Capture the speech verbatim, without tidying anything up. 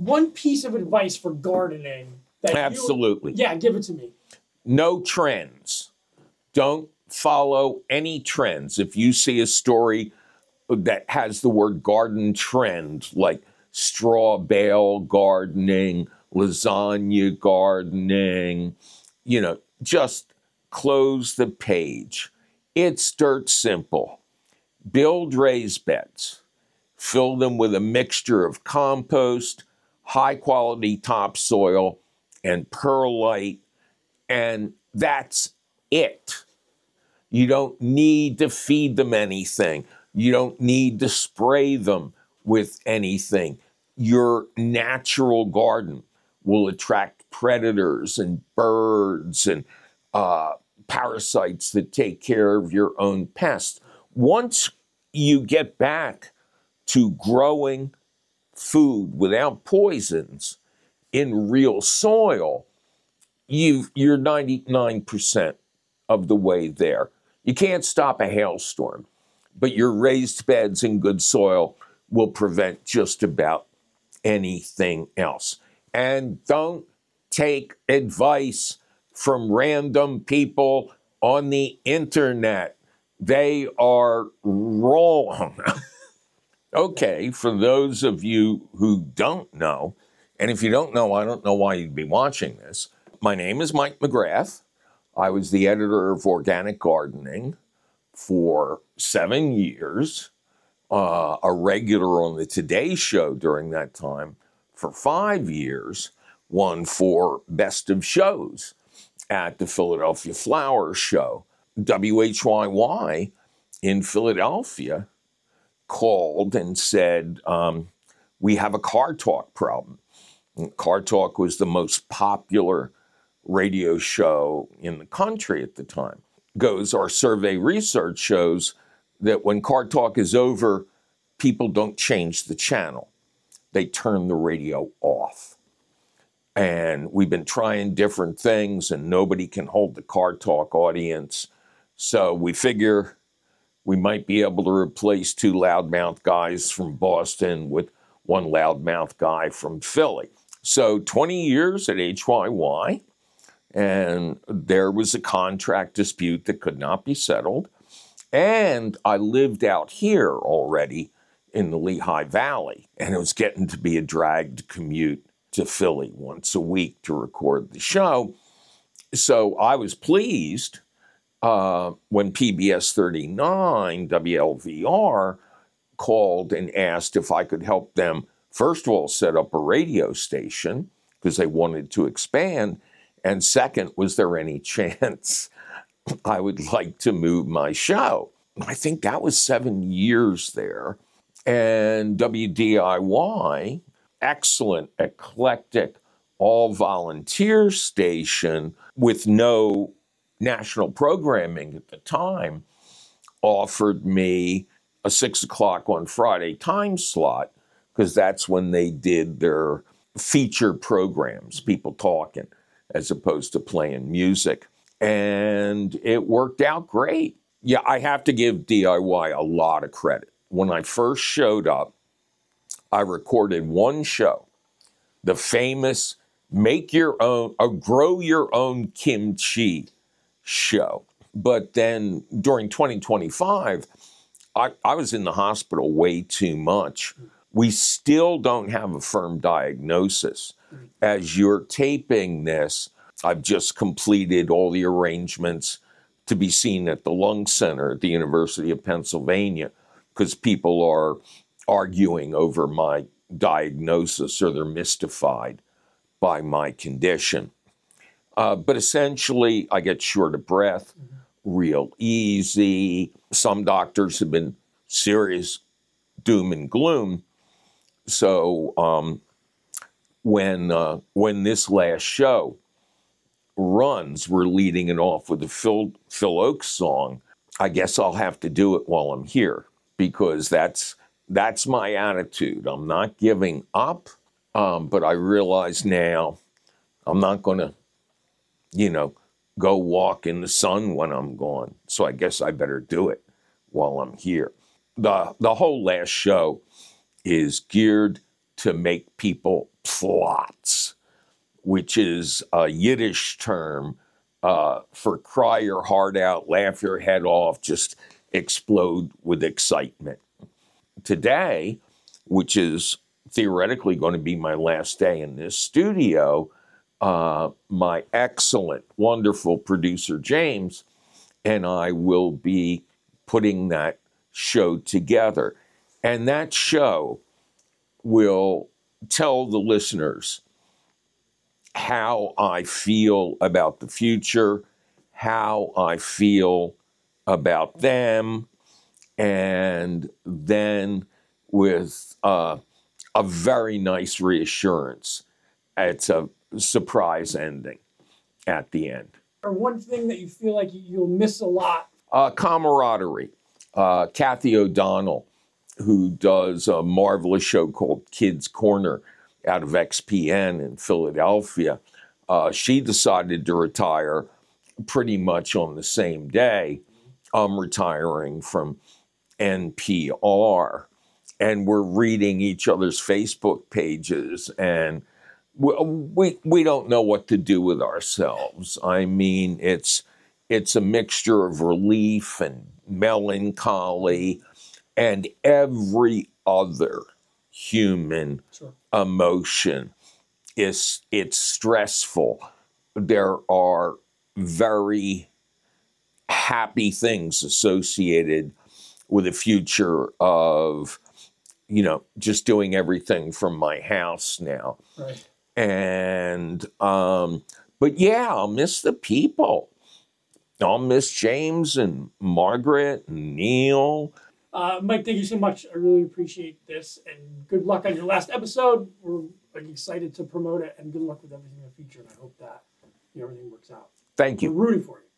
one piece of advice for gardening. That Absolutely. You, yeah, give it to me. No trends. Don't follow any trends. If you see a story that has the word garden trend, like straw bale gardening, lasagna gardening, you know, just close the page. It's dirt simple. Build raised beds. Fill them with a mixture of compost, high-quality topsoil, and perlite, and that's it. You don't need to feed them anything. You don't need to spray them with anything. Your natural garden will attract predators and birds and uh, parasites that take care of your own pests. Once you get back to growing food without poisons in real soil, you've, you're ninety-nine percent of the way there. You can't stop a hailstorm, but your raised beds in good soil will prevent just about anything else. And don't take advice from random people on the internet. They are wrong. Okay, for those of you who don't know, and if you don't know, I don't know why you'd be watching this. My name is Mike McGrath. I was the editor of Organic Gardening for seven years, uh, a regular on the Today Show during that time for five years, won for Best of Shows at the Philadelphia Flower Show. W H Y Y in Philadelphia called and said, um, we have a Car Talk problem. And Car Talk was the most popular radio show in the country at the time. Goes, our survey research shows that when Car Talk is over, people don't change the channel. They turn the radio off. And we've been trying different things, and nobody can hold the Car Talk audience. So we figure we might be able to replace two loudmouth guys from Boston with one loudmouth guy from Philly. So twenty years at H Y Y, and there was a contract dispute that could not be settled. And I lived out here already in the Lehigh Valley, and it was getting to be a drag to commute to Philly once a week to record the show. So I was pleased uh, when P B S thirty-nine, W L V R, called and asked if I could help them, first of all, set up a radio station because they wanted to expand. And second, was there any chance I would like to move my show? I think that was seven years there. And W D I Y, excellent, eclectic, all-volunteer station with no national programming at the time, offered me a six o'clock on Friday time slot because that's when they did their feature programs, people talking, as opposed to playing music. And it worked out great. Yeah, I have to give D I Y a lot of credit. When I first showed up, I recorded one show, the famous Make Your Own, or Grow Your Own Kimchi show. But then during twenty twenty-five, I, I was in the hospital way too much. We still don't have a firm diagnosis. As you're taping this, I've just completed all the arrangements to be seen at the Lung Center at the University of Pennsylvania because people are arguing over my diagnosis or they're mystified by my condition. Uh, but essentially, I get short of breath, real easy. Some doctors have been serious doom and gloom. So um, when uh, when this last show runs, we're leading it off with a Phil, Phil Oakes song. I guess I'll have to do it while I'm here because that's that's my attitude. I'm not giving up, um, but I realize now I'm not going to, you know, go walk in the sun when I'm gone. So I guess I better do it while I'm here. The, the whole last show is geared to make people plots, which is a Yiddish term uh, for cry your heart out, laugh your head off, just explode with excitement. Today, which is theoretically going to be my last day in this studio, uh, my excellent, wonderful producer, James, and I will be putting that show together. And that show will tell the listeners how I feel about the future, how I feel about them, and then with uh, a very nice reassurance, it's a surprise ending at the end. Or one thing that you feel like you'll miss a lot. Uh, camaraderie. Uh, Kathy O'Donnell, who does a marvelous show called Kids Corner out of X P N in Philadelphia, uh, she decided to retire pretty much on the same day. I'm retiring from N P R, and we're reading each other's Facebook pages, and we, we, we don't know what to do with ourselves. I mean, it's it's a mixture of relief and melancholy and every other human Sure. emotion. Is it's stressful. There are very happy things associated with the future of, you know, just doing everything from my house now. Right. And, um, but yeah, I'll miss the people. I'll miss James and Margaret and Neil. Uh, Mike, thank you so much. I really appreciate this, and good luck on your last episode. We're like, excited to promote it, and good luck with everything in the future. And I hope that you know, everything works out. Thank you. We're rooting for you.